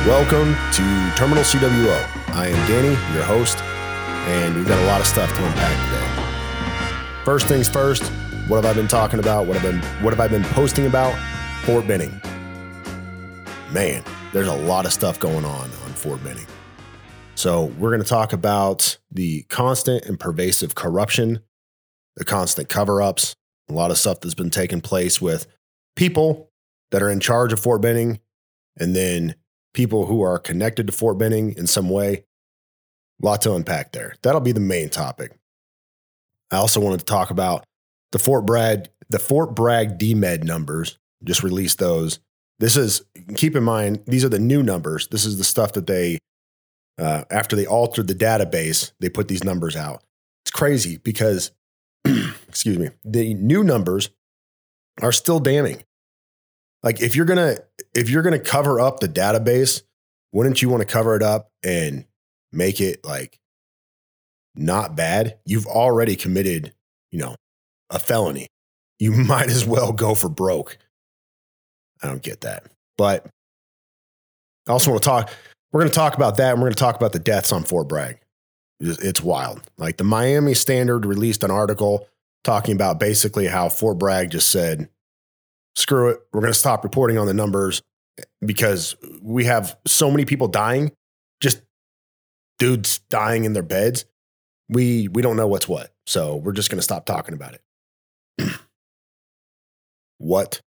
Welcome to Terminal CWO. I am Danny, your host, and we've got a lot of stuff to unpack today. First things first, what have I been talking about? What have I been posting about? Fort Benning. Man, there's a lot of stuff going on Fort Benning. So we're going to talk about the constant and pervasive corruption, the constant cover-ups, a lot of stuff that's been taking place with people that are in charge of Fort Benning, and then people who are connected to Fort Benning in some way. A lot to unpack there. That'll be the main topic. I also wanted to talk about the Fort Bragg DMED numbers. Just released those. Keep in mind, these are the new numbers. This is the stuff that they, after they altered the database, they put these numbers out. It's crazy because, excuse me, the new numbers are still damning. Like if you're gonna cover up the database, wouldn't you want to cover it up and make it like not bad? You've already committed, a felony. You might as well go for broke. I don't get that. But I also want to we're going to talk about that, and we're going to talk about the deaths on Fort Bragg. It's wild. Like the Miami Standard released an article talking about basically how Fort Bragg just said, screw it, we're going to stop reporting on the numbers because we have so many people dying, just dudes dying in their beds. We don't know what's what. So we're just going to stop talking about it. What?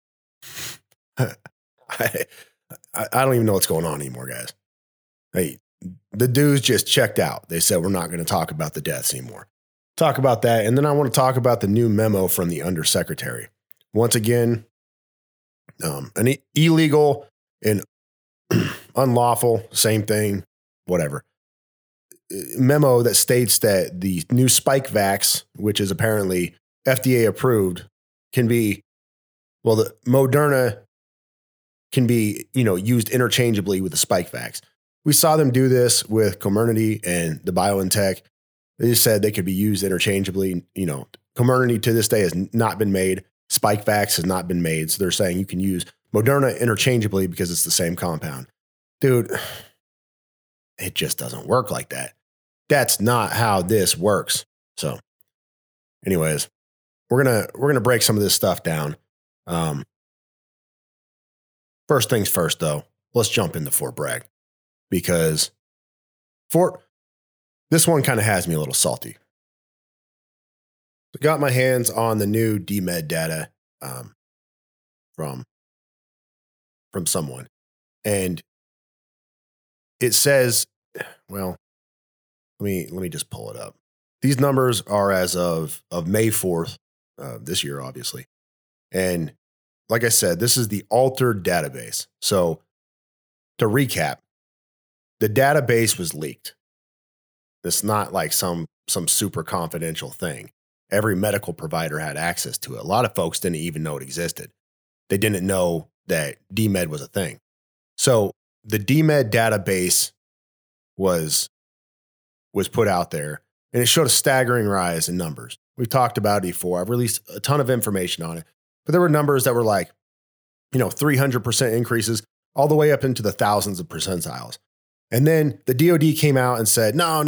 I don't even know what's going on anymore, guys. Hey, the dudes just checked out. They said, we're not going to talk about the deaths anymore. Talk about that. And then I want to talk about the new memo from the undersecretary. Once again, an illegal and unlawful, same thing, whatever. Memo that states that the new Spikevax, which is apparently FDA approved, the Moderna can be, used interchangeably with the Spikevax. We saw them do this with Comirnaty and the BioNTech. They just said they could be used interchangeably. Comirnaty to this day has not been made. Spikevax has not been made. So they're saying you can use Moderna interchangeably because it's the same compound. Dude, it just doesn't work like that. That's not how this works. So anyways, we're going to break some of this stuff down. First things first, though, let's jump into Fort Bragg because this one kind of has me a little salty. I got my hands on the new DMED data from someone, and it says, well, let me just pull it up. These numbers are as of May 4th this year, obviously, and like I said, this is the altered database. So to recap, the database was leaked. It's not like some super confidential thing. Every medical provider had access to it. A lot of folks didn't even know it existed. They didn't know that DMED was a thing. So the DMED database was put out there, and it showed a staggering rise in numbers. We've talked about it before. I've released a ton of information on it. But there were numbers that were like, 300% increases all the way up into the thousands of percentiles. And then the DOD came out and said, no.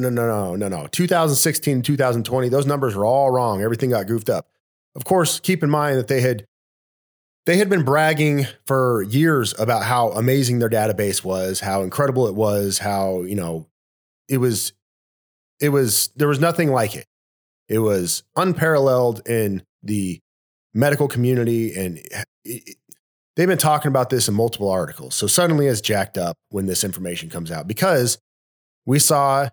2016, 2020, those numbers were all wrong. Everything got goofed up. Of course, keep in mind that they had been bragging for years about how amazing their database was, how incredible it was, how, there was nothing like it. It was unparalleled in the medical community, and they've been talking about this in multiple articles. So suddenly it's jacked up when this information comes out because we saw,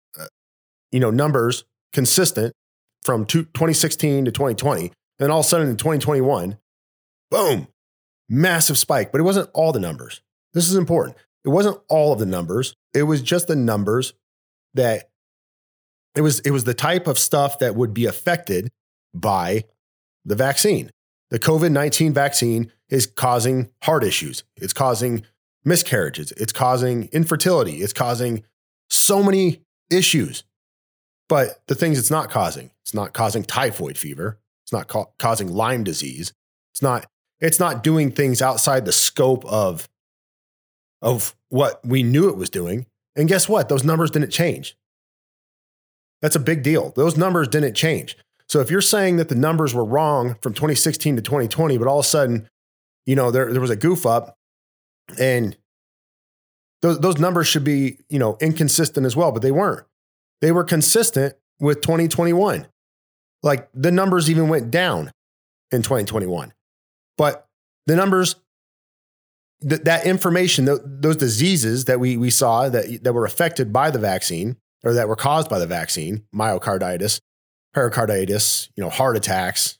numbers consistent from 2016 to 2020. Then all of a sudden in 2021, boom, massive spike. But it wasn't all the numbers. This is important. It wasn't all of the numbers. It was just the numbers that it was the type of stuff that would be affected by the vaccine. The COVID-19 vaccine is causing heart issues. It's causing miscarriages. It's causing infertility. It's causing so many issues. But the things it's not causing typhoid fever. It's not causing Lyme disease. It's not doing things outside the scope of of what we knew it was doing. And guess what? Those numbers didn't change. That's a big deal. Those numbers didn't change. So if you're saying that the numbers were wrong from 2016 to 2020, but all of a sudden, there was a goof up and those numbers should be, inconsistent as well, but they weren't. They were consistent with 2021. Like the numbers even went down in 2021. But the numbers, that information, those diseases that we saw that were affected by the vaccine or that were caused by the vaccine, myocarditis, pericarditis, heart attacks.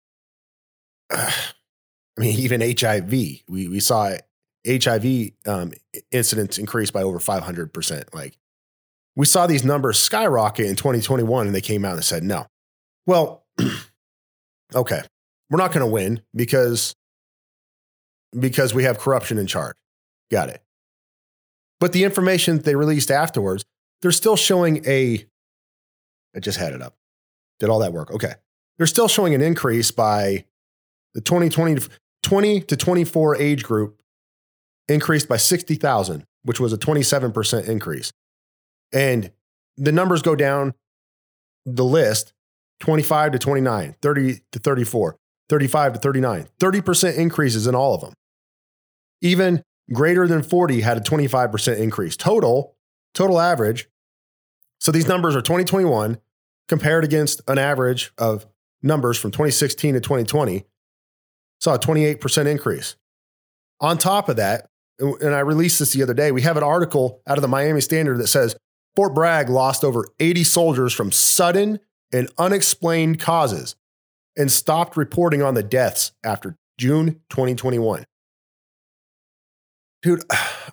Even HIV. We saw HIV incidents increase by over 500%. Like we saw these numbers skyrocket in 2021 and they came out and said, no. Well, okay, we're not going to win because we have corruption in charge. Got it. But the information they released afterwards, they're still showing I just had it up. Did all that work? Okay. They're still showing an increase by the 20 to 24 age group increased by 60,000, which was a 27% increase. And the numbers go down the list, 25 to 29, 30 to 34, 35 to 39, 30% increases in all of them. Even greater than 40 had a 25% increase. Total average. So these numbers are 2021 compared against an average of numbers from 2016 to 2020. Saw a 28% increase. On top of that, and I released this the other day, we have an article out of the Miami Standard that says Fort Bragg lost over 80 soldiers from sudden and unexplained causes and stopped reporting on the deaths after June 2021. Dude,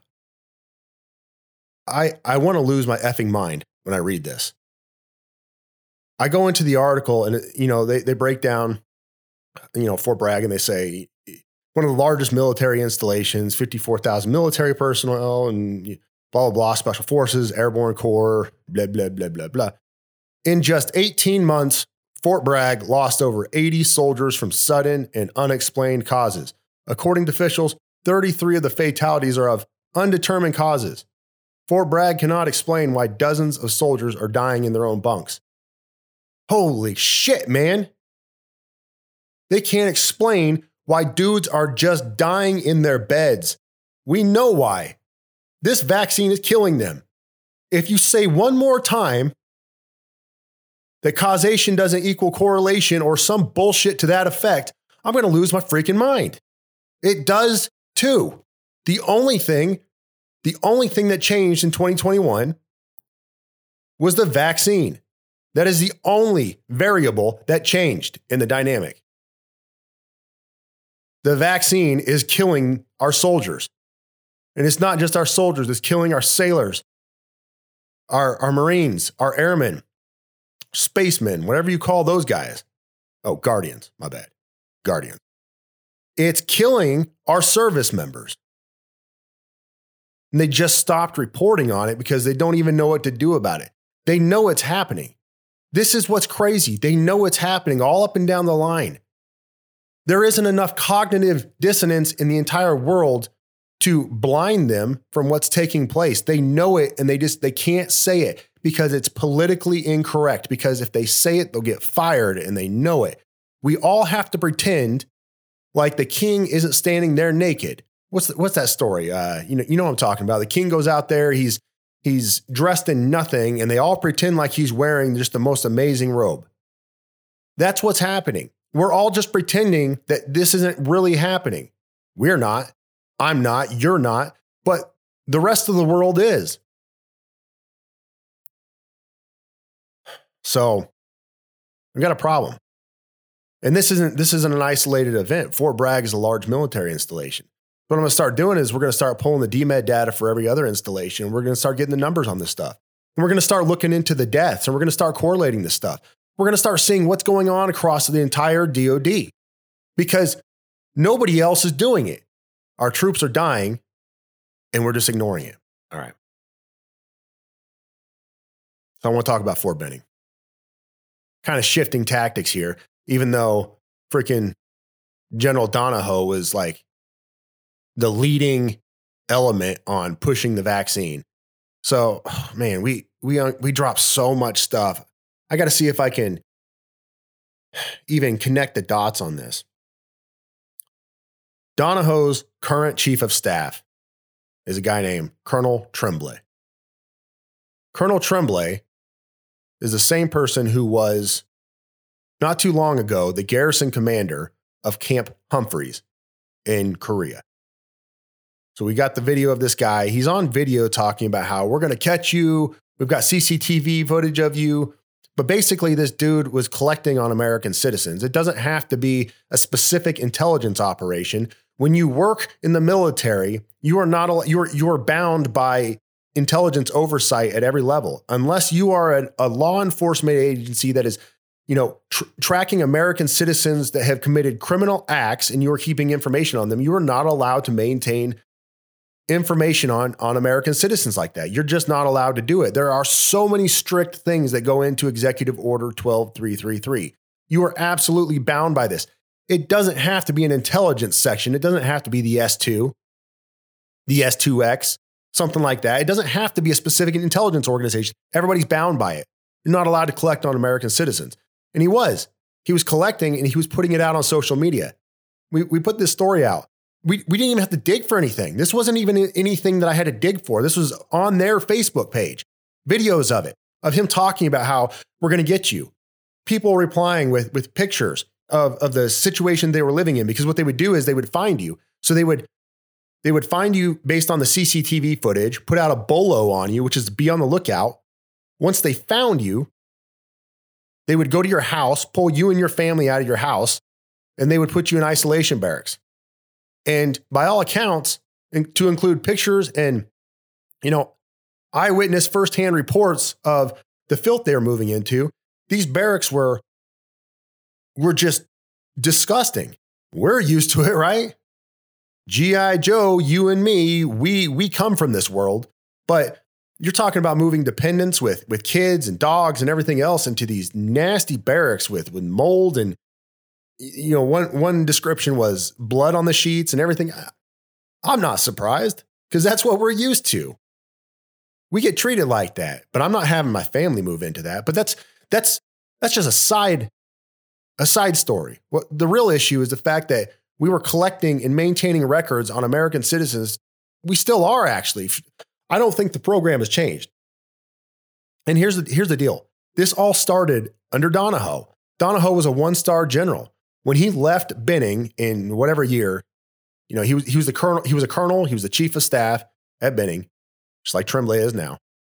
I want to lose my effing mind when I read this. I go into the article and, they break down, Fort Bragg and they say one of the largest military installations, 54,000 military personnel and blah, blah, blah, special forces, airborne corps, blah, blah, blah, blah, blah. In just 18 months, Fort Bragg lost over 80 soldiers from sudden and unexplained causes. According to officials, 33 of the fatalities are of undetermined causes. Fort Bragg cannot explain why dozens of soldiers are dying in their own bunks. Holy shit, man. They can't explain why dudes are just dying in their beds. We know why. This vaccine is killing them. If you say one more time that causation doesn't equal correlation or some bullshit to that effect, I'm going to lose my freaking mind. It does too. The only thing that changed in 2021 was the vaccine. That is the only variable that changed in the dynamic. The vaccine is killing our soldiers. And it's not just our soldiers, it's killing our sailors, our Marines, our airmen, spacemen, whatever you call those guys. Oh, Guardians, my bad. Guardians. It's killing our service members. And they just stopped reporting on it because they don't even know what to do about it. They know it's happening. This is what's crazy. They know it's happening all up and down the line. There isn't enough cognitive dissonance in the entire world to blind them from what's taking place. They know it and they can't say it because it's politically incorrect. Because if they say it, they'll get fired and they know it. We all have to pretend like the king isn't standing there naked. What's that story? You know what I'm talking about. The king goes out there, he's dressed in nothing, and they all pretend like he's wearing just the most amazing robe. That's what's happening. We're all just pretending that this isn't really happening. We're not. I'm not. You're not. But the rest of the world is. So we got a problem. And this isn't an isolated event. Fort Bragg is a large military installation. What I'm going to start doing is we're going to start pulling the DMED data for every other installation. We're going to start getting the numbers on this stuff. And we're going to start looking into the deaths, and we're going to start correlating this stuff. We're going to start seeing what's going on across the entire DOD because nobody else is doing it. Our troops are dying, and we're just ignoring it. All right. So I want to talk about Fort Benning. Kind of shifting tactics here, even though freaking General Donahoe was like the leading element on pushing the vaccine. So, man, we drop so much stuff. I got to see if I can even connect the dots on this. Donahoe's current chief of staff is a guy named Colonel Tremblay. Colonel Tremblay is the same person who was, not too long ago, the garrison commander of Camp Humphreys in Korea. So we got the video of this guy. He's on video talking about how we're going to catch you. We've got CCTV footage of you. But basically, this dude was collecting on American citizens. It doesn't have to be a specific intelligence operation. When you work in the military, you are bound by intelligence oversight at every level. Unless you are a law enforcement agency that is, tracking American citizens that have committed criminal acts and you are keeping information on them, you are not allowed to maintain information on American citizens like that. You're just not allowed to do it. There are so many strict things that go into Executive Order 12333. You are absolutely bound by this. It doesn't have to be an intelligence section. It doesn't have to be the S2, the S2X, something like that. It doesn't have to be a specific intelligence organization. Everybody's bound by it. You're not allowed to collect on American citizens. And he was collecting and he was putting it out on social media. We put this story out. We didn't even have to dig for anything. This wasn't even anything that I had to dig for. This was on their Facebook page, videos of him talking about how we're going to get you. People replying with pictures of the situation they were living in, because what they would do is they would find you. So they would find you based on the CCTV footage, put out a bolo on you, which is be on the lookout. Once they found you, they would go to your house, pull you and your family out of your house, and they would put you in isolation barracks. And by all accounts, to include pictures and, eyewitness firsthand reports of the filth they were moving into, these barracks were just disgusting. We're used to it, right? G.I. Joe, you and me, we come from this world. But you're talking about moving dependents with kids and dogs and everything else into these nasty barracks with mold and, one description was blood on the sheets and everything. I'm not surprised because that's what we're used to. We get treated like that, but I'm not having my family move into that. But that's just a side story. What the real issue is the fact that we were collecting and maintaining records on American citizens. We still are, actually. I don't think the program has changed. And here's the deal. This all started under Donahoe. Donahoe was a one-star general. When he left Benning in whatever year, he was the colonel. He was a colonel. He was the chief of staff at Benning, just like Tremblay is now.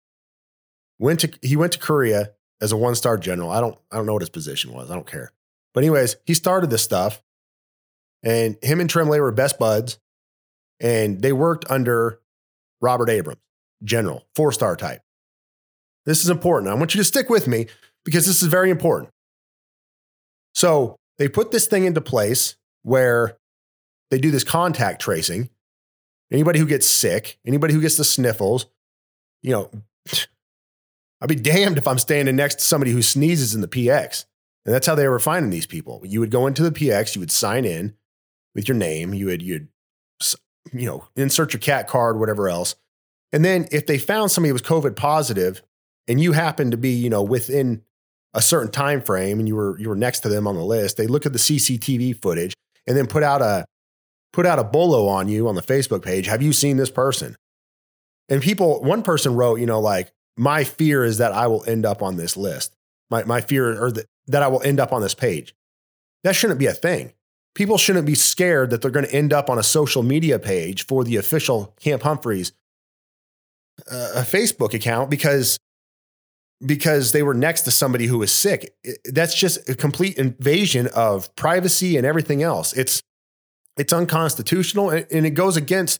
He went to Korea as a one-star general. I don't know what his position was. I don't care. But anyways, he started this stuff, and him and Tremblay were best buds, and they worked under Robert Abrams, general, 4-star type. This is important. I want you to stick with me because this is very important. So they put this thing into place where they do this contact tracing. Anybody who gets sick, anybody who gets the sniffles, I'd be damned if I'm standing next to somebody who sneezes in the PX. And that's how they were finding these people. You would go into the PX, you would sign in with your name, you'd insert your cat card, whatever else. And then if they found somebody who was COVID positive and you happened to be, within a certain time frame and you were next to them on the list, they look at the CCTV footage and then put out a bolo on you on the Facebook page. Have you seen this person? And one person wrote, my fear is that I will end up on this list. My fear or that I will end up on this page. That shouldn't be a thing. People shouldn't be scared that they're going to end up on a social media page for the official Camp Humphreys a Facebook account because they were next to somebody who was sick. That's just a complete invasion of privacy and everything else. It's unconstitutional and it goes against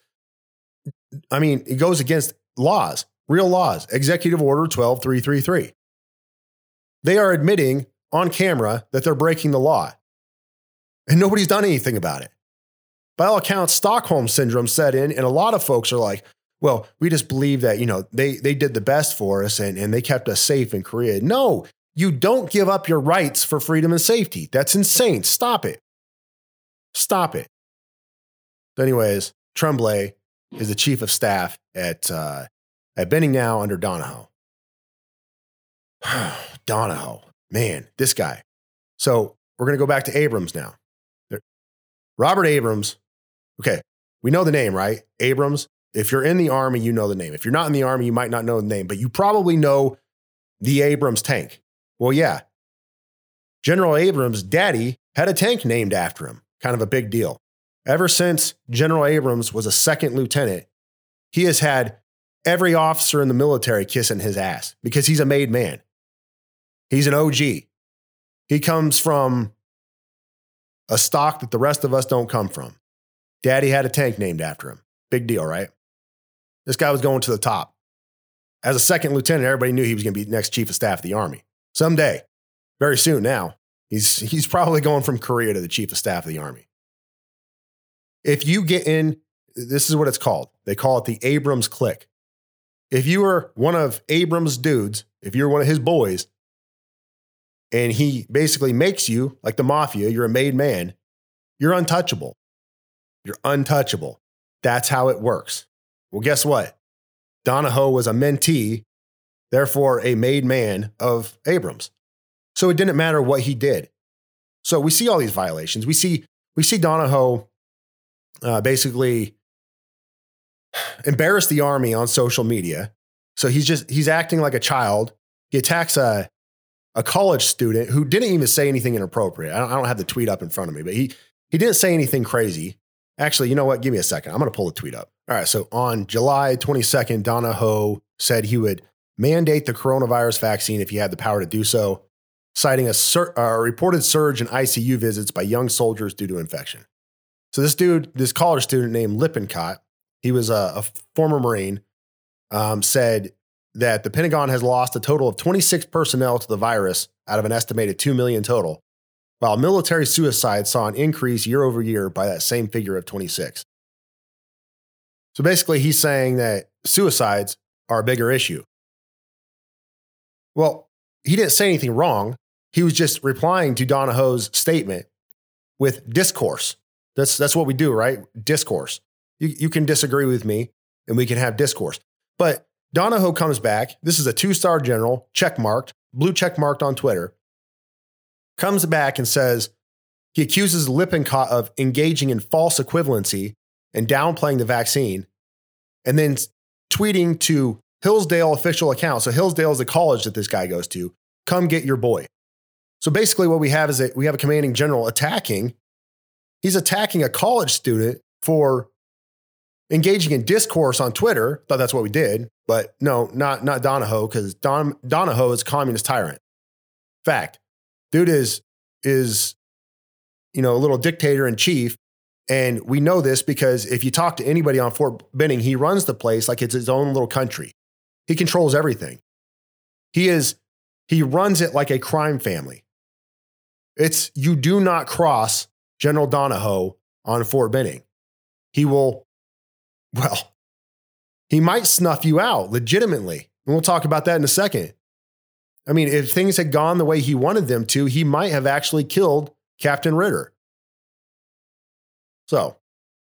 laws, real laws. Executive Order 12333. They are admitting on camera that they're breaking the law and nobody's done anything about it. By all accounts, Stockholm syndrome set in and a lot of folks are like, well, we just believe that, they did the best for us and they kept us safe in Korea. No, you don't give up your rights for freedom and safety. That's insane. Stop it. Stop it. Anyways, Tremblay is the chief of staff at Benning now under Donahoe. Donahoe, man, this guy. So we're going to go back to Abrams now. Robert Abrams. Okay, we know the name, right? Abrams. If you're in the Army, you know the name. If you're not in the Army, you might not know the name, but you probably know the Abrams tank. Well, yeah. General Abrams' daddy had a tank named after him. Kind of a big deal. Ever since General Abrams was a second lieutenant, he has had every officer in the military kissing his ass because he's a made man. He's an OG. He comes from a stock that the rest of us don't come from. Daddy had a tank named after him. Big deal, right? This guy was going to the top. As a second lieutenant, everybody knew he was going to be next chief of staff of the Army. Someday, very soon now, he's probably going from Korea to the chief of staff of the Army. If you get in, this is what it's called. They call it the Abrams clique. If you are one of Abrams' dudes, if you're one of his boys, and he basically makes you, like the mafia, you're a made man, you're untouchable. You're untouchable. That's how it works. Well, guess what? Donahoe was a mentee, therefore a made man of Abrams. So it didn't matter what he did. So we see all these violations. We see Donahoe basically embarrass the Army on social media. So he's acting like a child. He attacks a college student who didn't even say anything inappropriate. I don't have the tweet up in front of me, but he didn't say anything crazy. Actually, you know what? Give me a second. I'm going to pull the tweet up. All right. So on July 22nd, Donahoe said he would mandate the coronavirus vaccine if he had the power to do so, citing a reported surge in ICU visits by young soldiers due to infection. So this college student named Lippincott, he was a former Marine, said that the Pentagon has lost a total of 26 personnel to the virus out of an estimated 2 million total, while military suicide saw an increase year over year by that same figure of 26. So basically, he's saying that suicides are a bigger issue. Well, he didn't say anything wrong. He was just replying to Donahoe's statement with discourse. That's what we do, right? Discourse. You can disagree with me, and we can have discourse. But Donahoe comes back. This is a 2-star general, checkmarked, blue checkmarked on Twitter. Comes back and says he accuses Lippincott of engaging in false equivalency and downplaying the vaccine, and then tweeting to Hillsdale official account. So Hillsdale is the college that this guy goes to. Come get your boy. So basically what we have is we have a commanding general attacking. He's attacking a college student for engaging in discourse on Twitter. Thought that's what we did, but no, not Donahoe, because Donahoe is a communist tyrant. Fact. Dude is a little dictator in chief. And we know this because if you talk to anybody on Fort Benning, he runs the place like it's his own little country. He controls everything. He runs it like a crime family. You do not cross General Donahoe on Fort Benning. He might snuff you out legitimately. And we'll talk about that in a second. I mean, if things had gone the way he wanted them to, he might have actually killed Captain Ritter. So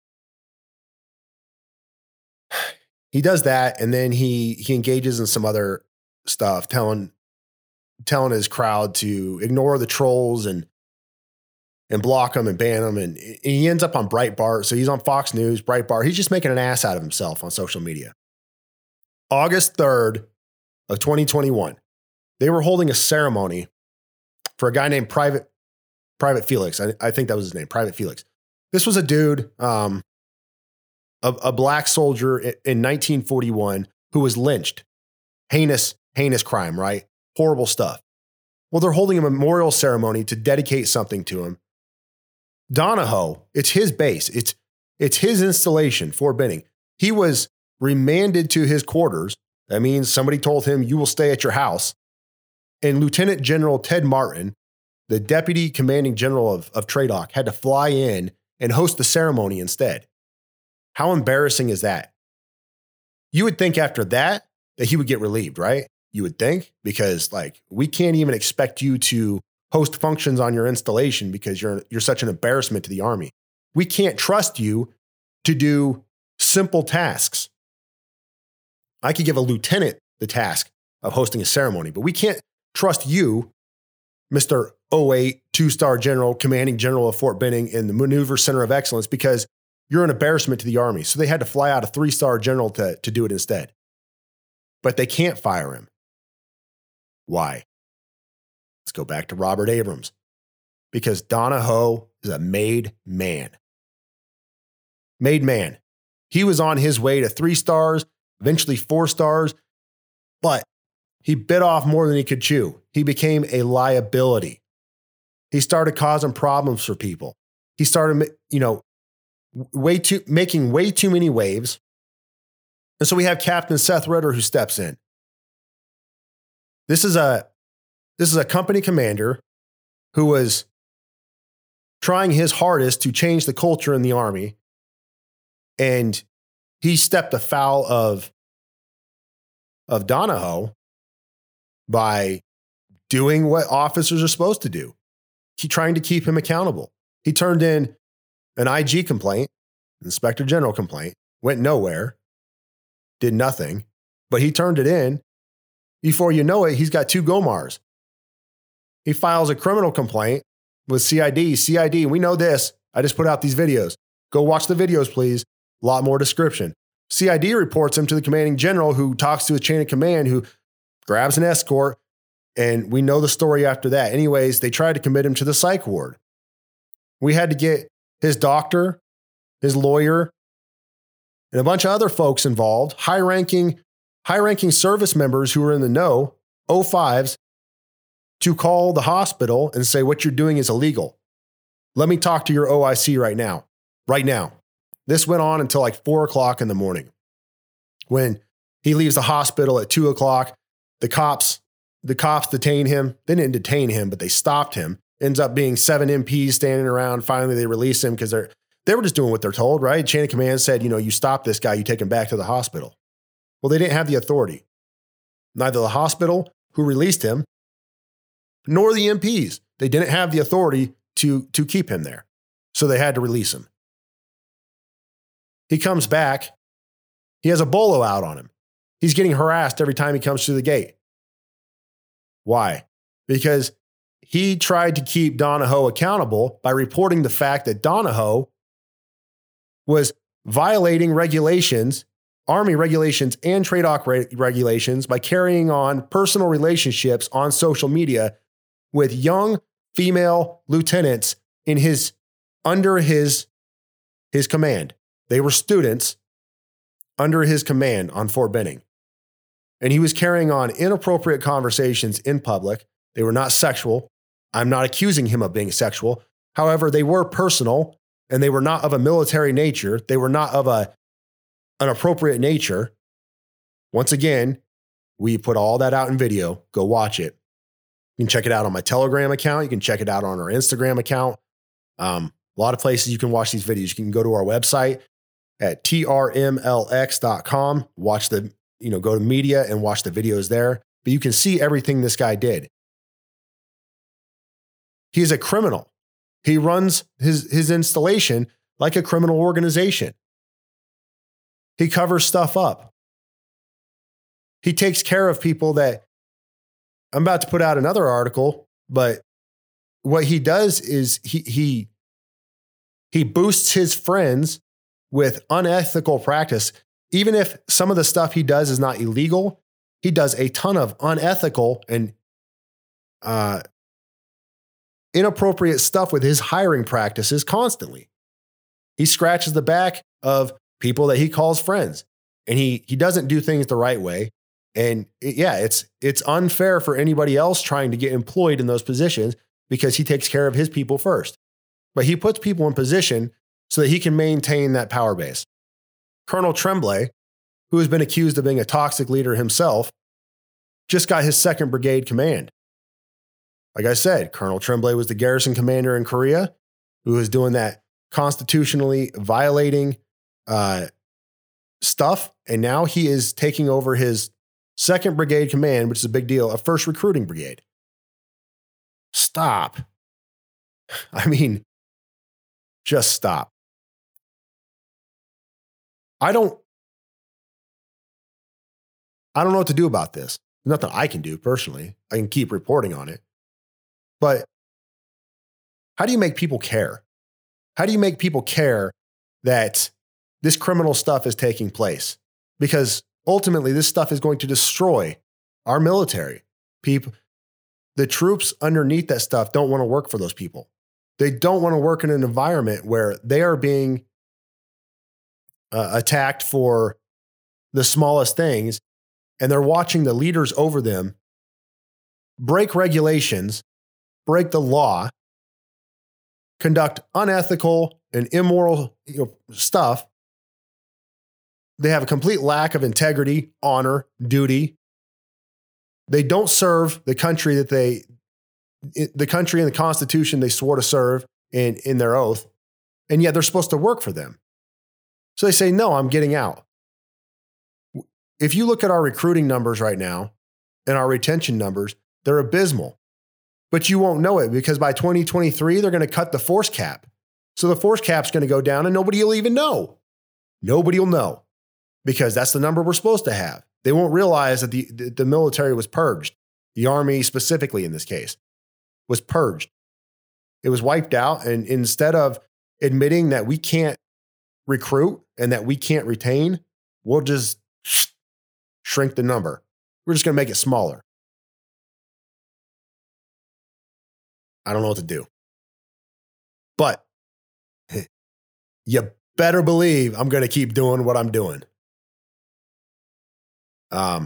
he does that, and then he engages in some other stuff, telling his crowd to ignore the trolls and block them and ban them. And he ends up on Breitbart. So he's on Fox News, Breitbart. He's just making an ass out of himself on social media. August 3rd of 2021, they were holding a ceremony for a guy named Private Felix. I think that was his name, Private Felix. This was a dude, a black soldier in 1941 who was lynched. Heinous crime, right? Horrible stuff. Well, they're holding a memorial ceremony to dedicate something to him. Donahoe, it's his base. It's his installation, Fort Benning. He was remanded to his quarters. That means somebody told him, you will stay at your house. And Lieutenant General Ted Martin, the deputy commanding general of TRADOC, had to fly in and host the ceremony instead. How embarrassing is that? You would think after that he would get relieved, right? You would think, because we can't even expect you to host functions on your installation because you're such an embarrassment to the Army. We can't trust you to do simple tasks. I could give a lieutenant the task of hosting a ceremony, but we can't trust you, Mr. 08, two-star general, commanding general of Fort Benning in the Maneuver Center of Excellence, because you're an embarrassment to the Army. So they had to fly out a three-star general to do it instead. But they can't fire him. Why? Let's go back to Robert Abrams. Because Donahoe is a made man. Made man. He was on his way to 3 stars, eventually 4 stars, but he bit off more than he could chew. He became a liability. He started causing problems for people. He started, making way too many waves. And so we have Captain Seth Ritter who steps in. This is a company commander who was trying his hardest to change the culture in the Army. And he stepped afoul of Donahoe by doing what officers are supposed to do. Trying to keep him accountable. He turned in an IG complaint, Inspector General complaint, went nowhere, did nothing, but he turned it in. Before you know it, he's got 2 GOMARs. He files a criminal complaint with CID. CID, we know this. I just put out these videos. Go watch the videos, please. A lot more description. CID reports him to the commanding general, who talks to his chain of command, who grabs an escort, and we know the story after that. Anyways, they tried to commit him to the psych ward. We had to get his doctor, his lawyer, and a bunch of other folks involved, high-ranking service members who were in the know, 05s, to call the hospital and say, what you're doing is illegal. Let me talk to your OIC right now. Right now. This went on until like 4 o'clock in the morning. When he leaves the hospital at 2 o'clock, the cops detain him. They didn't detain him, but they stopped him. Ends up being 7 MPs standing around. Finally, they release him because they were just doing what they're told, right? Chain of command said, you stop this guy, you take him back to the hospital. Well, they didn't have the authority. Neither the hospital who released him nor the MPs. They didn't have the authority to keep him there. So they had to release him. He comes back. He has a bolo out on him. He's getting harassed every time he comes through the gate. Why? Because he tried to keep Donahoe accountable by reporting the fact that Donahoe was violating regulations, Army regulations and TRADOC regulations, by carrying on personal relationships on social media with young female lieutenants under his command. They were students under his command on Fort Benning. And he was carrying on inappropriate conversations in public. They were not sexual. I'm not accusing him of being sexual. However, they were personal, and they were not of a military nature. They were not of an appropriate nature. Once again, we put all that out in video. Go watch it. You can check it out on my Telegram account. You can check it out on our Instagram account. A lot of places you can watch these videos. You can go to our website at trmlx.com. Watch go to media and watch the videos there. But you can see everything this guy did. He's a criminal. He runs his installation like a criminal organization. He covers stuff up. He takes care of people that, I'm about to put out another article, but what he does is he boosts his friends with unethical practice. Even if some of the stuff he does is not illegal, he does a ton of unethical and inappropriate stuff with his hiring practices constantly. He scratches the back of people that he calls friends, and he doesn't do things the right way. And it's unfair for anybody else trying to get employed in those positions because he takes care of his people first. But he puts people in position so that he can maintain that power base. Colonel Tremblay, who has been accused of being a toxic leader himself, just got his 2nd Brigade command. Like I said, Colonel Tremblay was the garrison commander in Korea, who was doing that constitutionally violating stuff. And now he is taking over his 2nd Brigade command, which is a big deal, a 1st Recruiting Brigade. Stop. I mean, just stop. I don't know what to do about this. Nothing I can do personally. I can keep reporting on it. But how do you make people care? How do you make people care that this criminal stuff is taking place? Because ultimately, this stuff is going to destroy our military. People, the troops underneath that stuff don't want to work for those people. They don't want to work in an environment where they are being attacked for the smallest things, and they're watching the leaders over them break regulations, break the law, conduct unethical and immoral stuff. They have a complete lack of integrity, honor, duty. They don't serve the country the country and the Constitution they swore to serve in their oath, and yet they're supposed to work for them. So they say, no, I'm getting out. If you look at our recruiting numbers right now and our retention numbers, they're abysmal. But you won't know it because by 2023, they're going to cut the force cap. So the force cap's going to go down and nobody will even know. Nobody will know because that's the number we're supposed to have. They won't realize that the military was purged. The Army specifically in this case was purged. It was wiped out. And instead of admitting that we can't recruit and that we can't retain, we'll just shrink the number. We're just going to make it smaller. I don't know what to do. But you better believe I'm going to keep doing what I'm doing. Let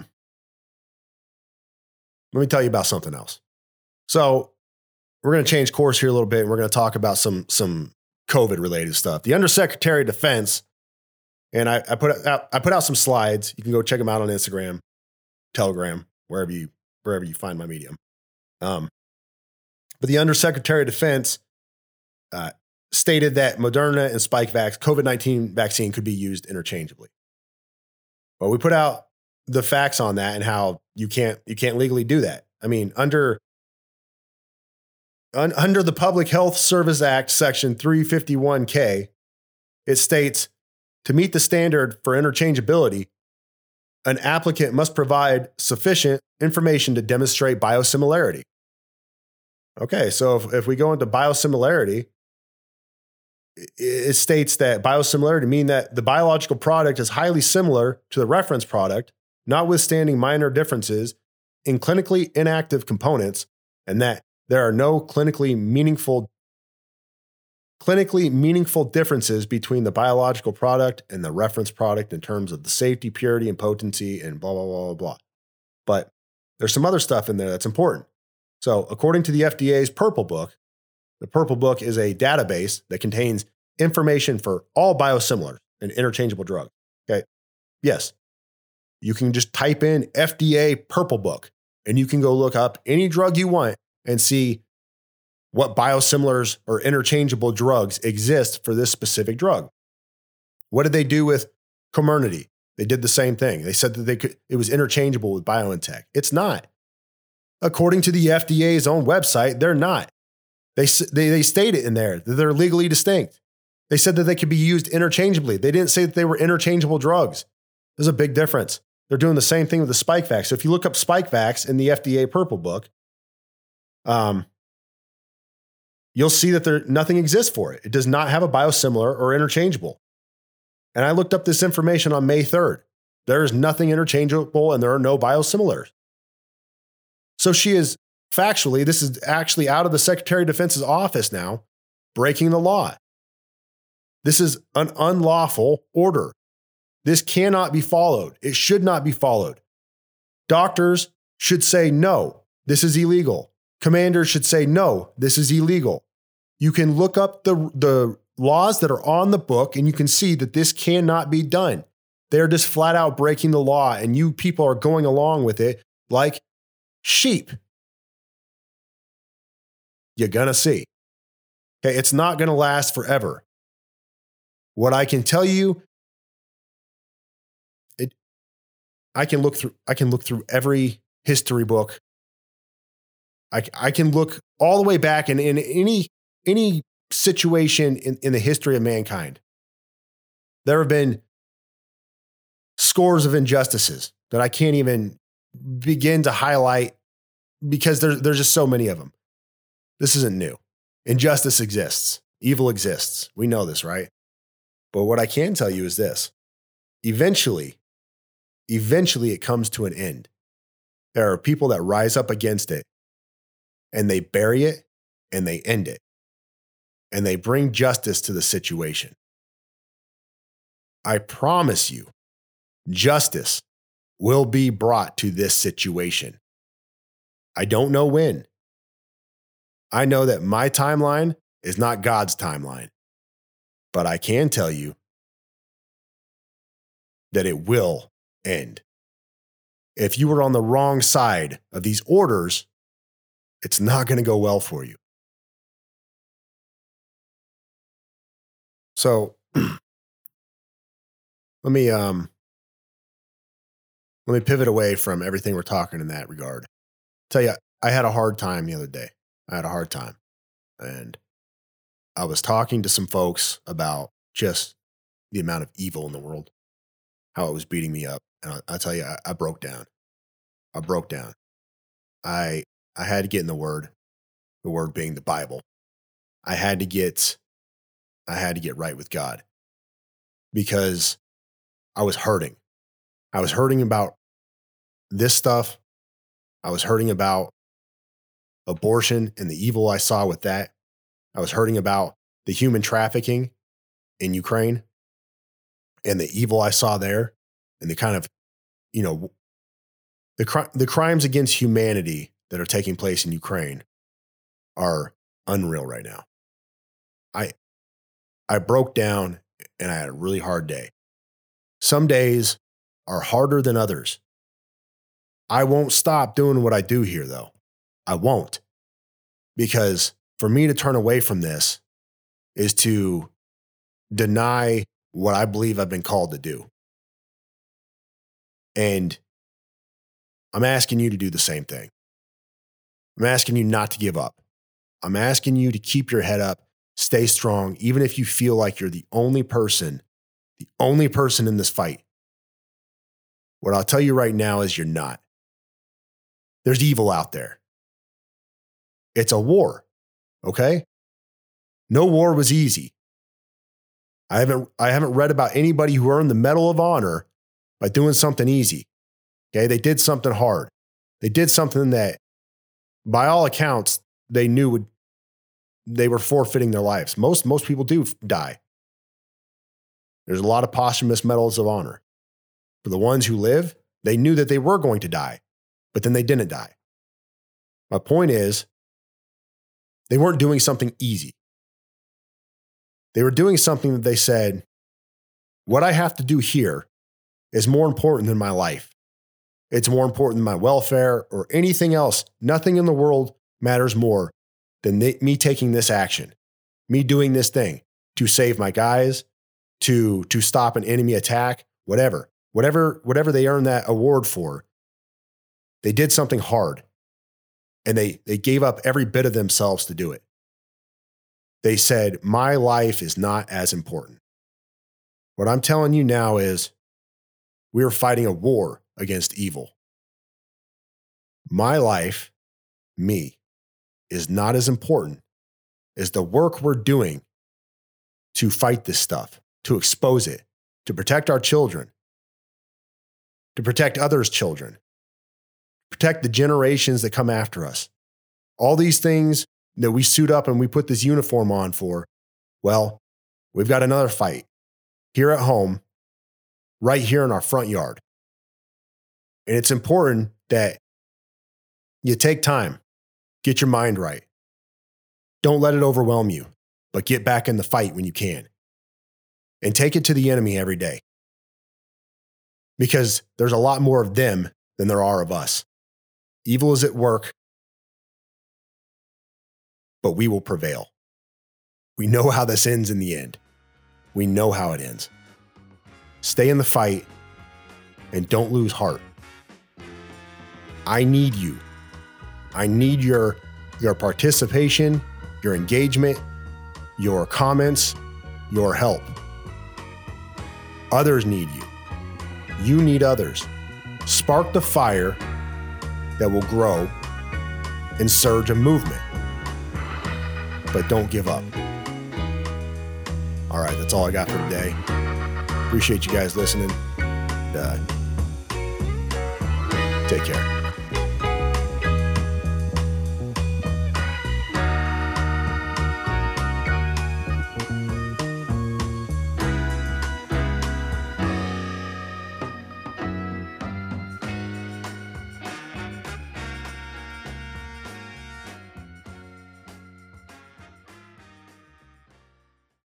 me tell you about something else. So we're going to change course here a little bit. And we're going to talk about some COVID related stuff. The Undersecretary of Defense, and I put out some slides. You can go check them out on Instagram, Telegram, wherever you find my medium. But the Undersecretary of Defense stated that Moderna and Spikevax COVID-19 vaccine could be used interchangeably. Well, we put out the facts on that and how you can't legally do that. I mean, under the Public Health Service Act, Section 351K, it states, to meet the standard for interchangeability, an applicant must provide sufficient information to demonstrate biosimilarity. Okay, so if we go into biosimilarity, it states that biosimilarity means that the biological product is highly similar to the reference product, notwithstanding minor differences in clinically inactive components, and that there are no clinically meaningful differences between the biological product and the reference product in terms of the safety, purity, and potency, and blah, blah, blah, blah, blah. But there's some other stuff in there that's important. So according to the FDA's Purple Book, the Purple Book is a database that contains information for all biosimilars and interchangeable drugs. Okay. Yes. You can just type in FDA Purple Book and you can go look up any drug you want and see what biosimilars or interchangeable drugs exist for this specific drug. What did they do with Comirnaty? They did the same thing. They said that it was interchangeable with BioNTech. It's not. According to the FDA's own website, they're not. They state it in there that they're legally distinct. They said that they could be used interchangeably. They didn't say that they were interchangeable drugs. There's a big difference. They're doing the same thing with the Spikevax. So if you look up Spikevax in the FDA Purple Book, you'll see that nothing exists for it. It does not have a biosimilar or interchangeable. And I looked up this information on May 3rd. There is nothing interchangeable and there are no biosimilars. So she is factually, this is actually out of the Secretary of Defense's office now, breaking the law. This is an unlawful order. This cannot be followed. It should not be followed. Doctors should say, no, this is illegal. Commanders should say, no, this is illegal. You can look up the laws that are on the book and you can see that this cannot be done. They're just flat out breaking the law and you people are going along with it like sheep. You're going to see. Okay, it's not going to last forever. What I can tell you, I can look through every history book. I can look all the way back in any situation in the history of mankind. There have been scores of injustices that I can't even begin to highlight because there's just so many of them. This isn't new. Injustice exists. Evil exists. We know this, right? But what I can tell you is this. Eventually it comes to an end. There are people that rise up against it and they bury it and they end it and they bring justice to the situation. I promise you, justice will be brought to this situation. I don't know when. I know that my timeline is not God's timeline, but I can tell you that it will end. If you were on the wrong side of these orders, it's not going to go well for you. So let me pivot away from everything we're talking in that regard. Tell you, I had a hard time the other day. And I was talking to some folks about just the amount of evil in the world, how it was beating me up. And I tell you, I broke down. I had to get in the word being the Bible. I had to get right with God because I was hurting. I was hurting about this stuff. I was hurting about abortion and the evil I saw with that. I was hurting about the human trafficking in Ukraine and the evil I saw there and the kind of, the crimes against humanity that are taking place in Ukraine are unreal right now. I broke down and I had a really hard day. Some days are harder than others. I won't stop doing what I do here, though. I won't. Because for me to turn away from this is to deny what I believe I've been called to do. And I'm asking you to do the same thing. I'm asking you not to give up. I'm asking you to keep your head up, stay strong, even if you feel like you're the only person in this fight. What I'll tell you right now is you're not. There's evil out there. It's a war, okay? No war was easy. I haven't read about anybody who earned the Medal of Honor by doing something easy. Okay, they did something hard. They did something that, by all accounts, they knew they were forfeiting their lives. Most people do die. There's a lot of posthumous medals of honor. For the ones who live, they knew that they were going to die, but then they didn't die. My point is, they weren't doing something easy. They were doing something that they said, what I have to do here is more important than my life. It's more important than my welfare or anything else. Nothing in the world matters more than me taking this action, me doing this thing to save my guys, to stop an enemy attack, whatever they earned that award for. They did something hard, and they gave up every bit of themselves to do it. They said, my life is not as important. What I'm telling you now is we are fighting a war against evil. My life, me, is not as important as the work we're doing to fight this stuff, to expose it, to protect our children, to protect others' children, protect the generations that come after us. All these things that we suit up and we put this uniform on for, well, we've got another fight here at home, right here in our front yard. And it's important that you take time, get your mind right. Don't let it overwhelm you, but get back in the fight when you can. And take it to the enemy every day. Because there's a lot more of them than there are of us. Evil is at work, but we will prevail. We know how this ends in the end. We know how it ends. Stay in the fight and don't lose heart. I need you. I need your participation, your engagement, your comments, your help. Others need you. You need others. Spark the fire that will grow and surge a movement. But don't give up. All right, that's all I got for today. Appreciate you guys listening. Take care.